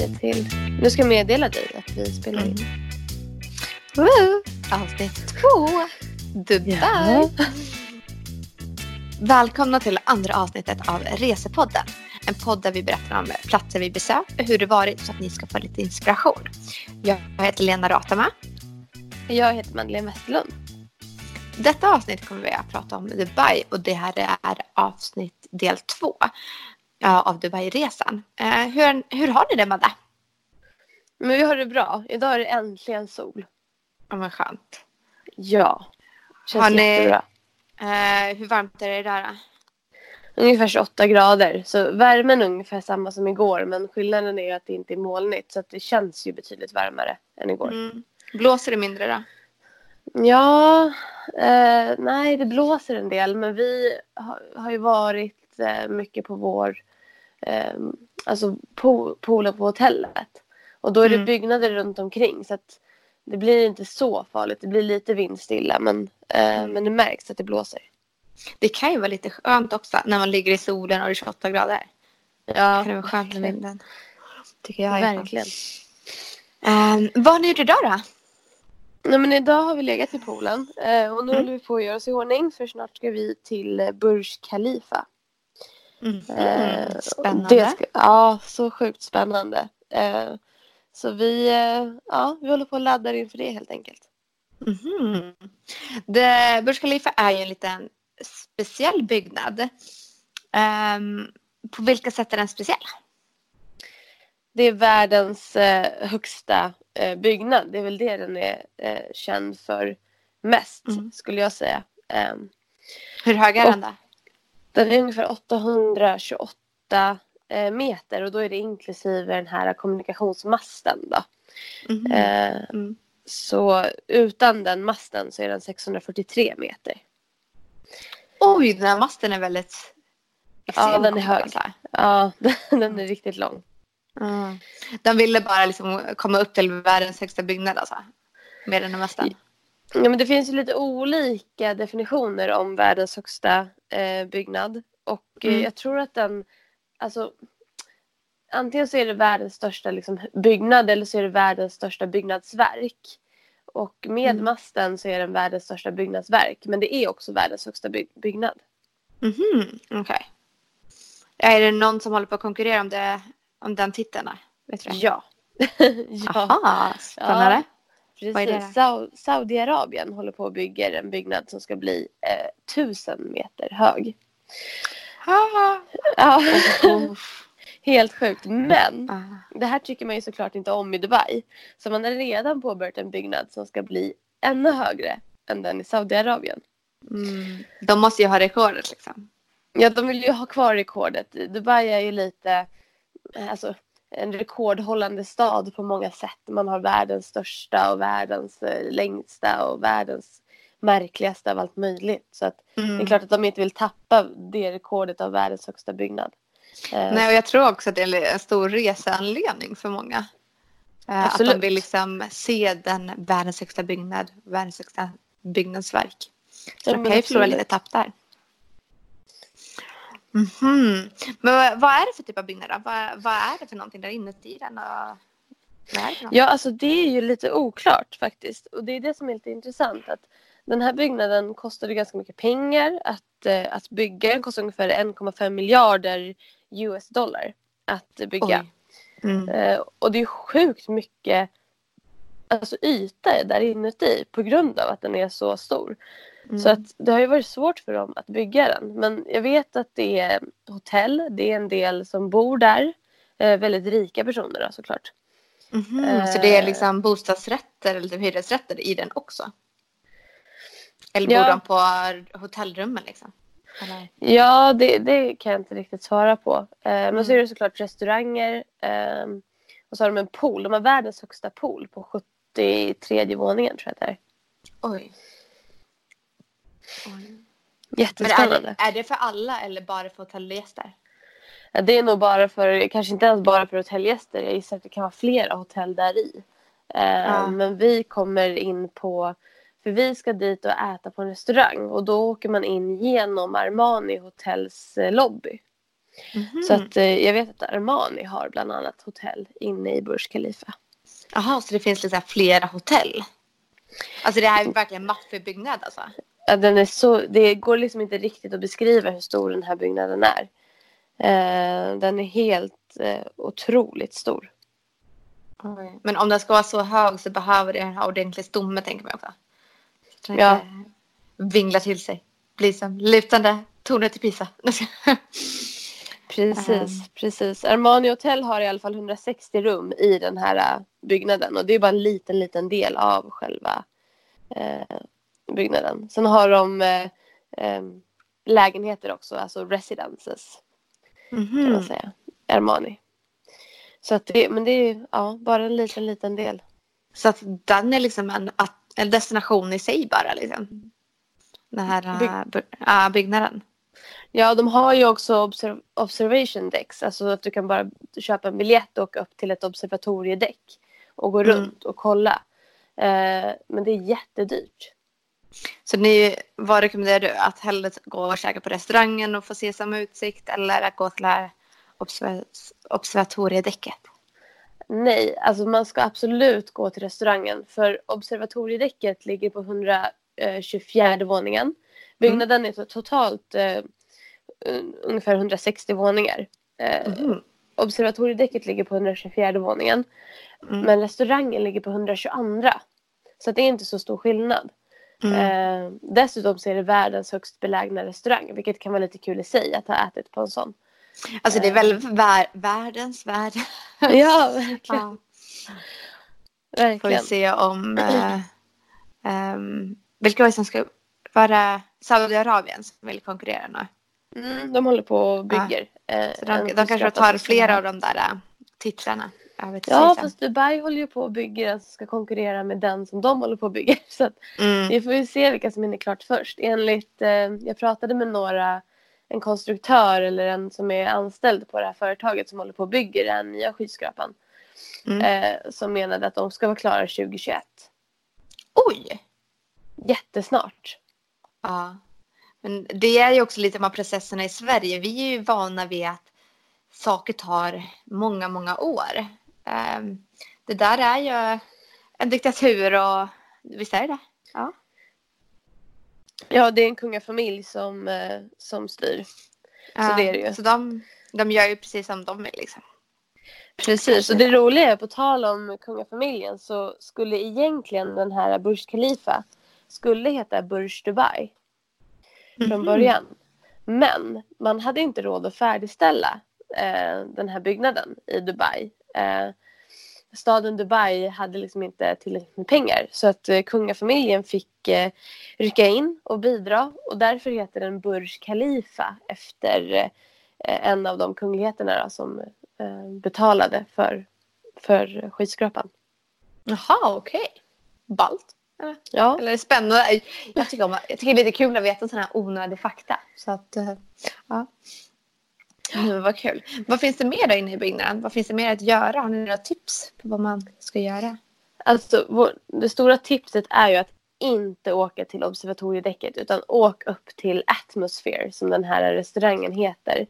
se till. Nu ska jag meddela dig att vi spelar in. Woo! Avsnitt 2. Dubai. Ja. Välkomna till andra avsnittet av Resepodden. En podd där vi berättar om platser vi besökt och hur det varit så att ni ska få lite inspiration. Jag heter Lena Ratama. Jag heter Madeleine Westerlund. Detta avsnitt kommer vi att prata om Dubai och det här är avsnitt del 2 av Dubai-resan. Hur har ni det, Madde? Men vi har det bra. Idag är det äntligen sol. Ja, men skönt. Ja. Känns Har ni, jättebra. hur varmt är det idag då? Ungefär 28 grader. Så värmen är ungefär samma som igår. Men skillnaden är att det inte är molnigt. Så att det känns ju betydligt varmare än igår. Blåser det mindre då? Ja, nej det blåser en del. Men vi har ju varit mycket på vår poolen på hotellet. Och då är det byggnader runt omkring. Så att det blir inte så farligt. Det blir lite vindstilla. Men det märks att det blåser. Det kan ju vara lite skönt också när man ligger i solen och det är 28 grader. Ja, kan det vara skönt med vinden. Tycker jag. Verkligen. Vad har ni gjort idag då? Nej, men idag har vi legat i poolen. Och nu håller vi på att göra oss i ordning. För snart ska vi till Burj Khalifa. Spännande. Ja, så sjukt spännande. Så vi håller på att ladda inför det helt enkelt. Burj Khalifa är ju en liten speciell byggnad. På vilka sätt är den speciell? Det är världens högsta byggnad. Det är väl det den är känd för mest, skulle jag säga. Hur hög är den då? Den är ungefär 828 meter. Och då är det inklusive den här kommunikationsmasten då. Så utan den masten så är den 643 meter. Oj, den här masten är väldigt... Ja, den är hög. Ja, den är riktigt lång. Den ville bara liksom komma upp till världens högsta byggnad alltså. Med den här masten. Ja, men det finns ju lite olika definitioner om världens högsta byggnad. Och jag tror att den... Alltså, antingen så är det världens största liksom, byggnad eller så är det världens största byggnadsverk. Och med masten så är den världens största byggnadsverk. Men det är också världens högsta byggnad. Okej. Är det någon som håller på att konkurrera om den titeln? Vet du det? Ja. Aha, spännande. Ja, vad är det precis. Saudiarabien håller på att bygga en byggnad som ska bli 1000 meter hög. Ja. Helt sjukt. Men det här tycker man ju såklart inte om i Dubai. Så man har redan påbörjat en byggnad som ska bli ännu högre än den i Saudiarabien. De måste ju ha rekordet liksom. Ja, de vill ju ha kvar rekordet. Dubai är ju lite en rekordhållande stad på många sätt. Man har världens största och världens längsta och världens märkligaste av allt möjligt. Så att det är klart att de inte vill tappa det rekordet av världens högsta byggnad. Nej, och jag tror också att det är en stor reseanledning för många. Att de vill liksom se den världens högsta byggnad, världens högsta byggnadsverk. Så de kan ju förlora lite tapp där. Men vad är det för typ av byggnad då? Vad är det för någonting där inuti den? Ja, alltså det är ju lite oklart faktiskt. Och det är det som är lite intressant. Att den här byggnaden kostade ganska mycket pengar att bygga. Den kostar ungefär 1,5 miljarder US-dollar att bygga. Och det är sjukt mycket yta där inuti på grund av att den är så stor. Så att det har ju varit svårt för dem att bygga den. Men jag vet att det är hotell. Det är en del som bor där. Väldigt rika personer då, såklart. Så det är liksom bostadsrätter eller typ hyresrätter i den också? Eller bor de på hotellrummen liksom? Eller? Ja, det kan jag inte riktigt svara på. Men så är det såklart restauranger. Och så har de en pool. De har världens högsta pool på 73:e våningen, tror jag det är. Oj. Jättespännande. Men är det för alla eller bara för hotellgäster? Ja, det är nog kanske inte ens bara för hotellgäster. Jag gissar att det kan vara flera hotell där i. Men vi kommer in för vi ska dit och äta på en restaurang. Och då åker man in genom Armani Hotels lobby. Så att jag vet att Armani har bland annat hotell inne i Burj Khalifa. Jaha, så det finns liksom flera hotell? Alltså det här är verkligen maffig byggnad alltså? Ja, den är så, det går liksom inte riktigt att beskriva hur stor den här byggnaden är. Den är helt otroligt stor. Oj. Men om den ska vara så hög så behöver den ha ordentlig stomme, tänker man också. Så den Ja. inte vinglar till sig. Blir som lutande tornet i Pisa. Precis. Armani Hotel har i alla fall 160 rum i den här byggnaden. Och det är bara en liten del av själva byggnaden. Sen har de lägenheter också, alltså residences. Kan man säga. Armani. Så att men det är bara en liten del. Så att den är liksom en destination i sig bara liksom. Den här byggnaden. Ja, de har ju också observation decks. Alltså att du kan bara köpa en biljett och åka upp till ett observatoriedäck. Och gå runt och kolla. Men det är jättedyrt. Så vad rekommenderar du? Att hellre gå och käka på restaurangen och få se samma utsikt? Eller att gå till det här observatoriedäcket? Nej, alltså man ska absolut gå till restaurangen. För observatoriedäcket ligger på 124 våningen. Byggnaden är totalt ungefär 160 våningar. Observatoriedäcket ligger på 124 våningen. Men restaurangen ligger på 122. Så det är inte så stor skillnad. Dessutom så är det världens högst belägna restaurang. Vilket kan vara lite kul i sig att ha ätit på en sån. Alltså det är väl världens värld. Ja, verkligen. Verkligen. Får vi se om vilka var det som ska vara Saudiarabien som vill konkurrera nu? De håller på och bygger. Så de kanske tar flera av de där titlarna. Ja, fast Dubai håller ju på att bygga den som ska konkurrera med den som de håller på att bygga. Så att vi får ju se vilka som hinner klart först. Enligt, jag pratade med en konstruktör eller en som är anställd på det här företaget som håller på att bygga den nya skyskrapan. Som menade att de ska vara klara 2021. Oj! Jättesnart. Ja. Men det är ju också lite med processerna i Sverige. Vi är ju vana vid att saker tar många, många år. Det där är ju en diktatur och visst är det? Ja. Ja, det är en kungafamilj som styr. Så det är det ju. Så de gör ju precis som de vill liksom. Precis, och det roliga är på tal om kungafamiljen så skulle egentligen den här Burj Khalifa skulle heta Burj Dubai från början. Men man hade inte råd att färdigställa den här byggnaden i Dubai. Staden Dubai hade liksom inte tillräckligt med pengar. Så att kungafamiljen fick rycka in och bidra. Och därför heter den Burj Khalifa efter en av de kungligheterna då, som betalade för skyskrapan. Jaha, okej. Ballt. Ja. Eller spännande. Jag tycker det är lite kul att veta sådana här onödiga fakta. Så att, ja. Vad kul. Vad finns det mer där inne i byggnaden? Vad finns det mer att göra? Har ni några tips på vad man ska göra? Alltså, det stora tipset är ju att inte åka till observatoriedäcket utan åk upp till Atmosphere som den här restaurangen heter.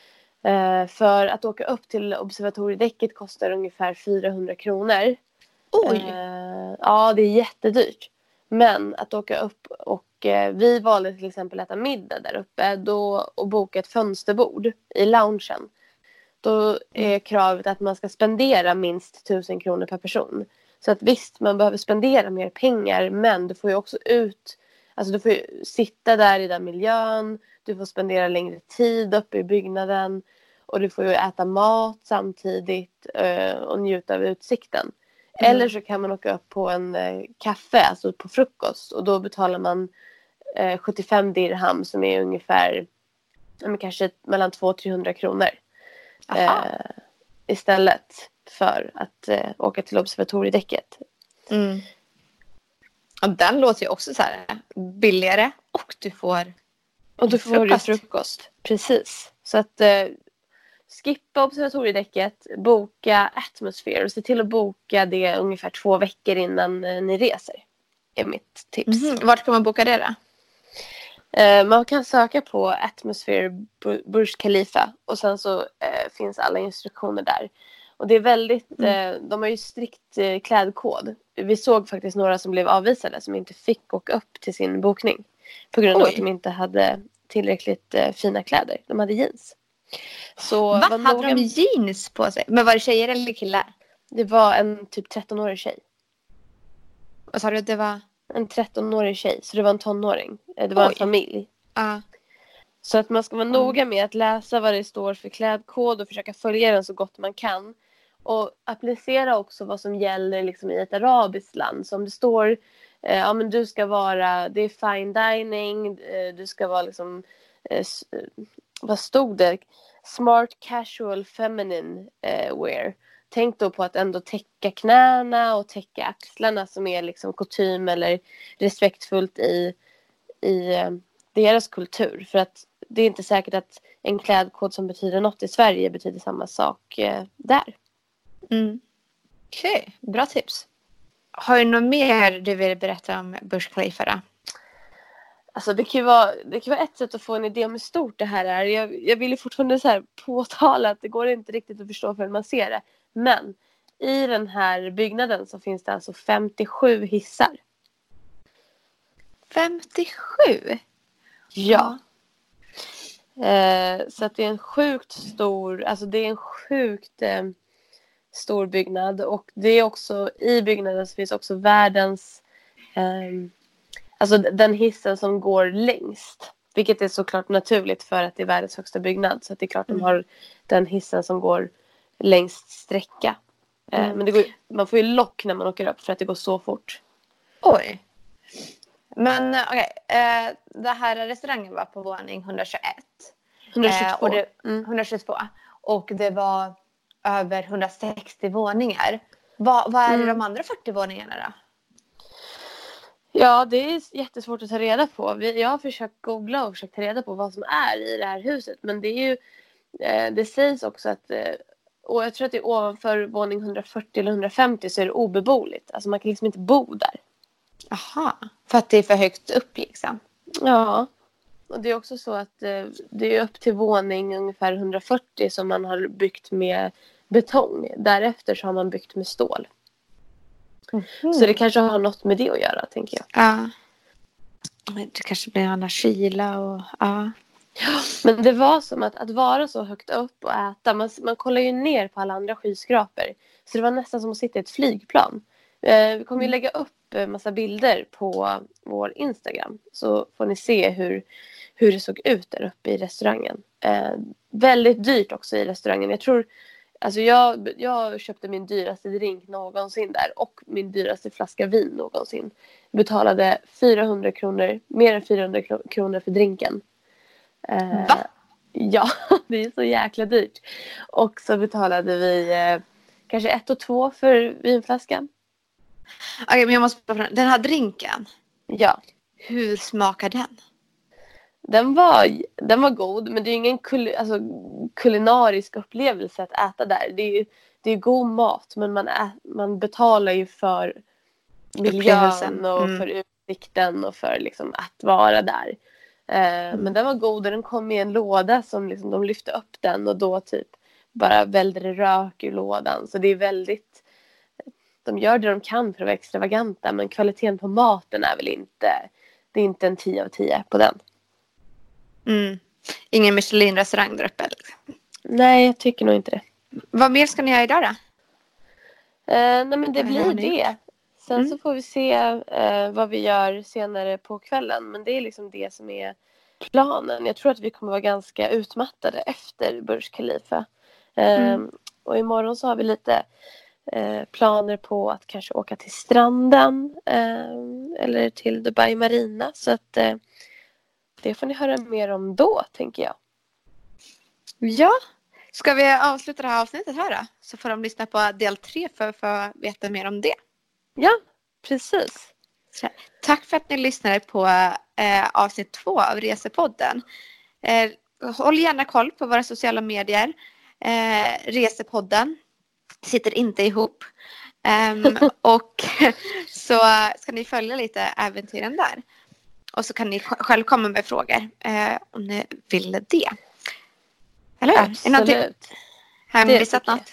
För att åka upp till observatoriedäcket kostar ungefär 400 kronor. Oj! Ja, det är jättedyrt. Men att åka upp och vi valde till exempel att äta middag där uppe och boka ett fönsterbord i loungen. Då är kravet att man ska spendera minst 1000 kronor per person. Så att visst, man behöver spendera mer pengar men du får ju också alltså du får ju sitta där i den miljön. Du får spendera längre tid uppe i byggnaden. Och du får ju äta mat samtidigt och njuta av utsikten. Eller så kan man åka upp på en kaffe, alltså på frukost. Och då betalar man 75 dirham som är ungefär kanske mellan 200-300 kronor. Istället för att åka till observatoriedäcket. Och den låter ju också så här billigare och du får frukost. Precis. Så att skippa observatoriedäcket, boka Atmosphere och se till att boka det ungefär 2 veckor innan ni reser. Är mitt tips. Vart kan man boka det då? Man kan söka på Atmosphere Burj Khalifa och sen så finns alla instruktioner där. Och det är väldigt, de har ju strikt klädkod. Vi såg faktiskt några som blev avvisade som inte fick åka upp till sin bokning. På grund av att de inte hade tillräckligt fina kläder. De hade jeans. Så hade de jeans på sig? Men var det tjejer eller killar? Det var en typ 13-årig tjej. Vad sa du? Det var en 13-årig tjej. Så det var en tonåring. Det var en familj. Så att man ska vara noga med att läsa vad det står för klädkod och försöka följa den så gott man kan. Och applicera också vad som gäller liksom i ett arabiskt land. Så om det står, men du ska vara, det är fine dining, du ska vara liksom, vad stod det? Smart casual feminine wear. Tänk då på att ändå täcka knäna och täcka axlarna som är liksom kutym eller respektfullt i deras kultur. För att det är inte säkert att en klädkod som betyder något i Sverige betyder samma sak där. Okej, bra tips. Har du något mer du vill berätta om Burj Khalifa då? Alltså det kan vara ett sätt att få en idé om hur stort det här är. Jag vill ju fortfarande så här påtala att det går inte riktigt att förstå förrän man ser det. Men i den här byggnaden så finns det alltså 57 hissar. 57? Ja. Så att det är en sjukt stor, alltså det är en sjukt stor byggnad. Och det är också, i byggnaden så finns också världens, alltså den hissen som går längst. Vilket är såklart naturligt för att det är världens högsta byggnad. Så att det är klart de har den hissen som går längst sträcka. Men man får ju lock när man åker upp för att det går så fort. Oj. Men okej. Det här restaurangen var på våning 121. 122. 122. Och det var över 160 våningar. Vad är de andra 40 våningarna då? Ja, det är jättesvårt att ta reda på. Jag har försökt googla och försökt ta reda på vad som är i det här huset. Men det är ju, det sägs också att, och jag tror att det är ovanför våning 140 eller 150 så är det obeboeligt. Alltså man kan liksom inte bo där. Aha, för att det är för högt upp liksom. Ja, och det är också så att det är upp till våning ungefär 140 som man har byggt med betong. Därefter så har man byggt med stål. Så det kanske har något med det att göra, tänker jag. Ja. Det kanske blir annan kyla och ja. Men det var som att vara så högt upp och äta. Man kollar ju ner på alla andra skyskrapor. Så det var nästan som att sitta i ett flygplan. Vi kommer ju lägga upp massa bilder på vår Instagram. Så får ni se hur det såg ut där uppe i restaurangen. Väldigt dyrt också i restaurangen. Jag tror, alltså jag köpte min dyraste drink någonsin där. Och min dyraste flaska vin någonsin. Betalade 400 kronor, mer än 400 kronor för drinken. Va? Ja, det är så jäkla dyrt. Och så betalade vi kanske 1 och 2 för vinflaskan. Okej, men jag måste prata. Den här drinken. Ja. Hur smakar den? Den var god, men det är ingen kulinarisk upplevelse att äta där. Det är god mat, men man betalar ju för miljön och för utsikten och för liksom att vara där. Men den var god och den kom i en låda som liksom, de lyfte upp den och då typ bara välde det rök ur lådan. Så det är väldigt, de gör det de kan för att vara extravaganta, men kvaliteten på maten är väl inte, det är inte en 10 av 10 på den. Ingen Michelin-restaurang där uppe? Nej, jag tycker nog inte det. Vad mer ska ni göra idag då? Nej, men det blir det. Sen så får vi se vad vi gör senare på kvällen. Men det är liksom det som är planen. Jag tror att vi kommer vara ganska utmattade efter Burj Khalifa. Och imorgon så har vi lite planer på att kanske åka till stranden. Eller till Dubai Marina. Så att det får ni höra mer om då, tänker jag. Ja. Ska vi avsluta det här avsnittet här då? Så får de lyssna på del 3 för att få veta mer om det. Ja, precis. Så, tack för att ni lyssnade på avsnitt 2 av Resepodden. Håll gärna koll på våra sociala medier. Resepodden sitter inte ihop. Och så ska ni följa lite äventyren där. Och så kan ni själv komma med frågor om ni vill det. Eller hur? Absolut. Har jag missat något?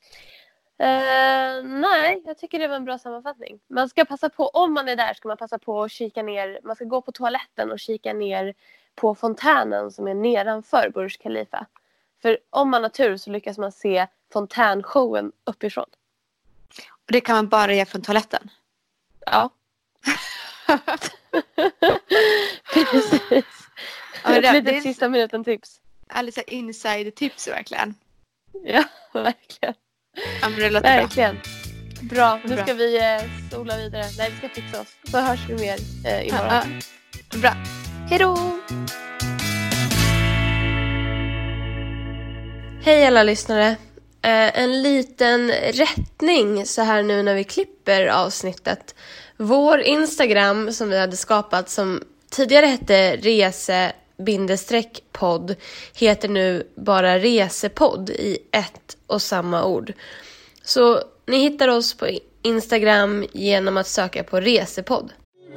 Nej, jag tycker det var en bra sammanfattning. Man ska passa på, om man är där ska man passa på att kika ner. Man ska gå på toaletten och kika ner på fontänen som är nedanför Burj Khalifa. För om man har tur så lyckas man se fontänshowen uppifrån. Och det kan man bara göra från toaletten? Ja. Precis. Ja, ett litet sista minuten tips. Alltså inside tips verkligen. Ja, verkligen. Ja, men det låter verkligen. Bra. Nu ska vi sola vidare. Nej, vi ska fixa oss. Så hörs vi mer imorgon. Bra. Hej då! Hej alla lyssnare. En liten rättning så här nu när vi klipper avsnittet. Vår Instagram som vi hade skapat som tidigare hette rese-podd heter nu bara resepodd i ett och samma ord. Så ni hittar oss på Instagram genom att söka på resepodd.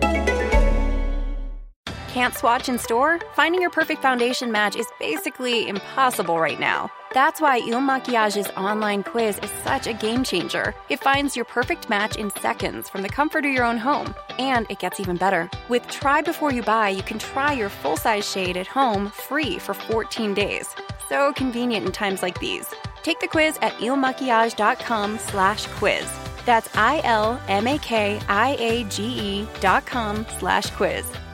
Can't swatch in store? Finding your perfect foundation match is basically impossible right now. That's why Il Maquillage's online quiz is such a game changer. It finds your perfect match in seconds from the comfort of your own home. And it gets even better. With Try Before You Buy, you can try your full-size shade at home free for 14 days. So convenient in times like these. Take the quiz at ilmaquillage.com/quiz. That's ILMAKIAGE.com/quiz.